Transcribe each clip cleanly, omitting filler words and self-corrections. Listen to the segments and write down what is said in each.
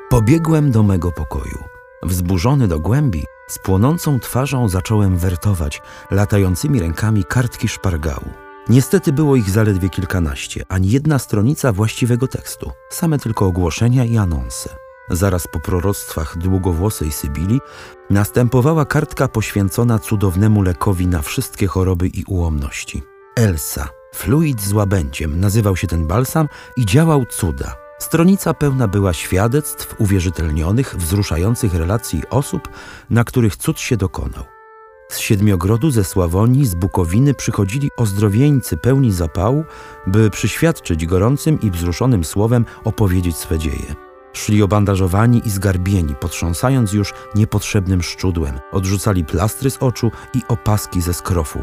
Pobiegłem do mego pokoju. Wzburzony do głębi, z płonącą twarzą zacząłem wertować latającymi rękami kartki szpargału. Niestety było ich zaledwie kilkanaście, ani jedna stronica właściwego tekstu, same tylko ogłoszenia i anonse. Zaraz po proroctwach długowłosej Sybili następowała kartka poświęcona cudownemu lekowi na wszystkie choroby i ułomności. Elsa, fluid z łabędziem, nazywał się ten balsam i działał cuda. Stronica pełna była świadectw uwierzytelnionych, wzruszających relacji osób, na których cud się dokonał. Z Siedmiogrodu, ze Sławonii, z Bukowiny przychodzili ozdrowieńcy pełni zapału, by przyświadczyć gorącym i wzruszonym słowem opowiedzieć swe dzieje. Szli obandażowani i zgarbieni, potrząsając już niepotrzebnym szczudłem. Odrzucali plastry z oczu i opaski ze skrofuł.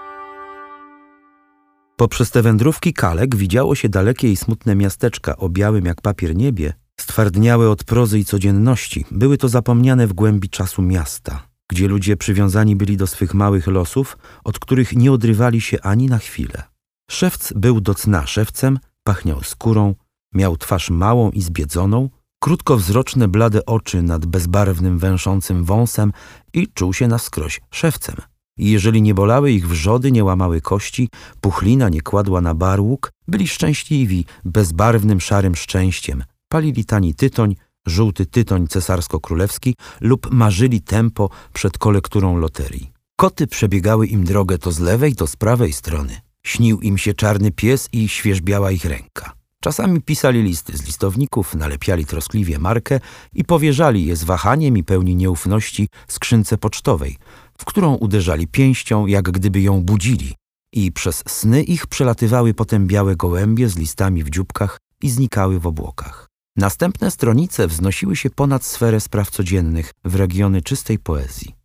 Poprzez te wędrówki kalek widziało się dalekie i smutne miasteczka o białym jak papier niebie, stwardniałe od prozy i codzienności. Były to zapomniane w głębi czasu miasta, gdzie ludzie przywiązani byli do swych małych losów, od których nie odrywali się ani na chwilę. Szewc był do cna szewcem, pachniał skórą, miał twarz małą i zbiedzoną, krótkowzroczne blade oczy nad bezbarwnym, węszącym wąsem i czuł się na wskroś szewcem. I jeżeli nie bolały ich wrzody, nie łamały kości, puchlina nie kładła na barłuk, byli szczęśliwi bezbarwnym, szarym szczęściem. Palili tani tytoń, żółty tytoń cesarsko-królewski lub marzyli tempo przed kolekturą loterii. Koty przebiegały im drogę to z lewej, to z prawej strony. Śnił im się czarny pies i świeżbiała ich ręka. Czasami pisali listy z listowników, nalepiali troskliwie markę i powierzali je z wahaniem i pełni nieufności skrzynce pocztowej, w którą uderzali pięścią, jak gdyby ją budzili, i przez sny ich przelatywały potem białe gołębie z listami w dzióbkach i znikały w obłokach. Następne stronice wznosiły się ponad sferę spraw codziennych w regiony czystej poezji.